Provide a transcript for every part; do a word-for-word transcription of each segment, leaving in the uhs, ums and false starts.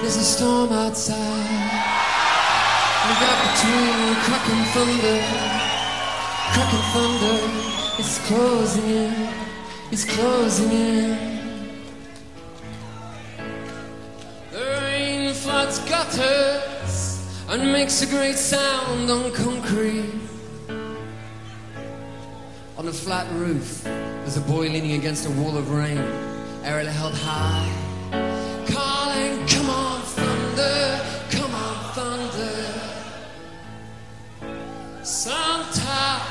There's a storm outside. Look up between crack and thunder. Crack and thunder. It's closing in. It's closing in. The rain floods gutters and makes a great sound on concrete. On a flat roof, there's a boy leaning against a wall of rain, aerial held high, calling, come on, thunder, come on, thunder. Sometimes,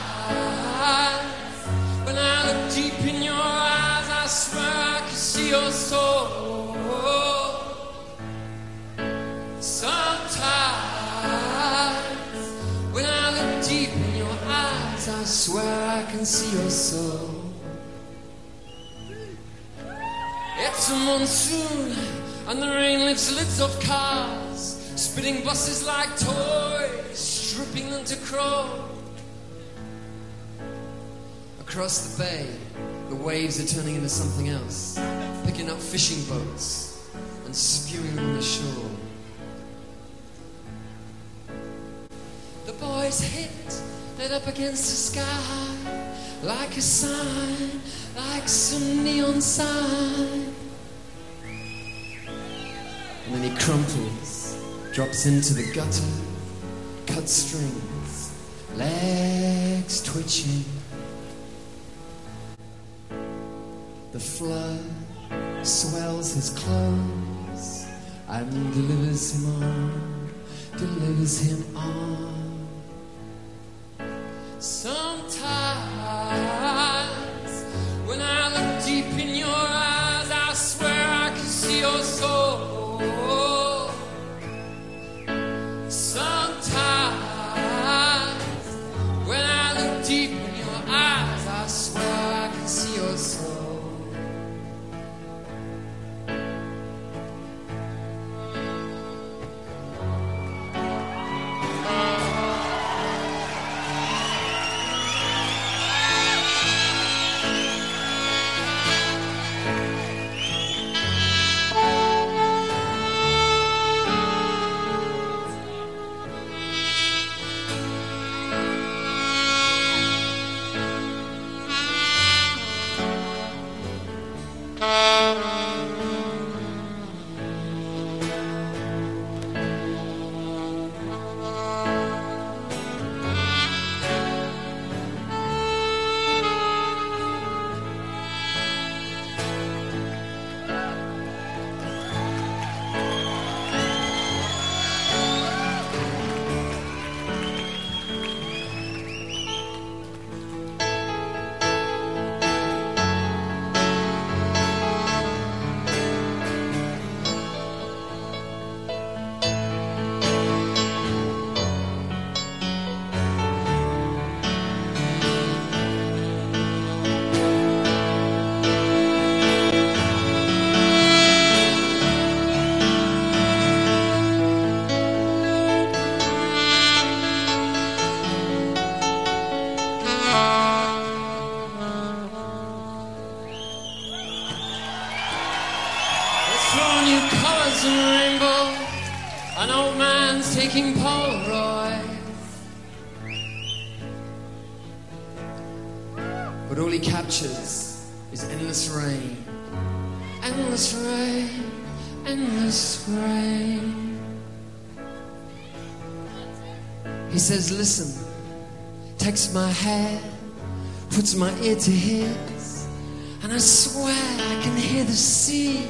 when I look deep in your eyes, I swear I can see your soul. Sometimes, when I look deep in your eyes, I swear I can see your soul. It's a monsoon, and the rain lifts the lids off cars, spitting buses like toys, stripping them to crawl. Across the bay, the waves are turning into something else, picking up fishing boats and spewing them on the shore. The boys hit it up against the sky, like a sign, like some neon sign. And then he crumples, drops into the gutter, cut strings, legs twitching. The flood swells his clothes and delivers him on, delivers him on. Sometimes, when I look deep in your eyes, I swear I can see your soul. Sometimes, when I look deep in your eyes, I swear I can see your soul. An old man's taking Polaroid, but all he captures is endless rain, endless rain, endless rain. He says, listen, takes my hand, puts my ear to his, and I swear I can hear the sea.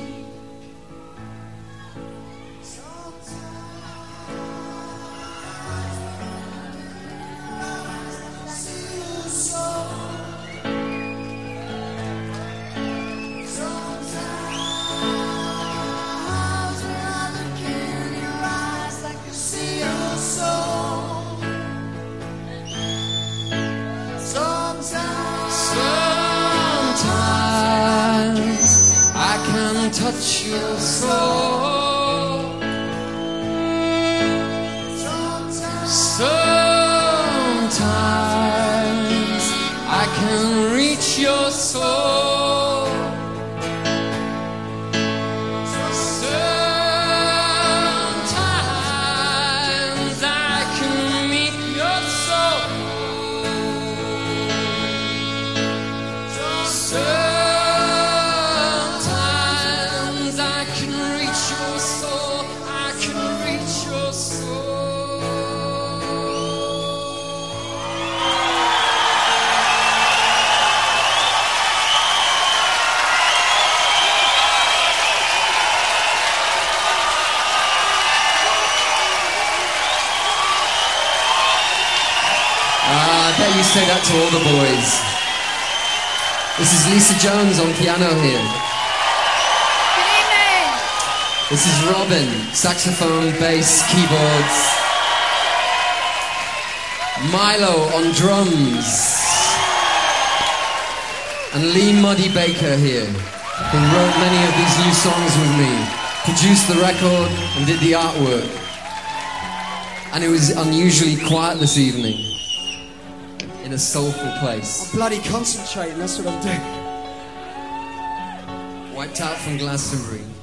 Touch your soul. Sometimes I can reach your soul. Sometimes to all the boys. This is Lisa Jones on piano here. Good evening. This is Robin, saxophone, bass, keyboards. Milo on drums. And Lee Muddy Baker here, who wrote many of these new songs with me, produced the record and did the artwork. And it was unusually quiet this evening, in a soulful place. I'm bloody concentrating, that's what I'm doing. Wiped out from Glastonbury.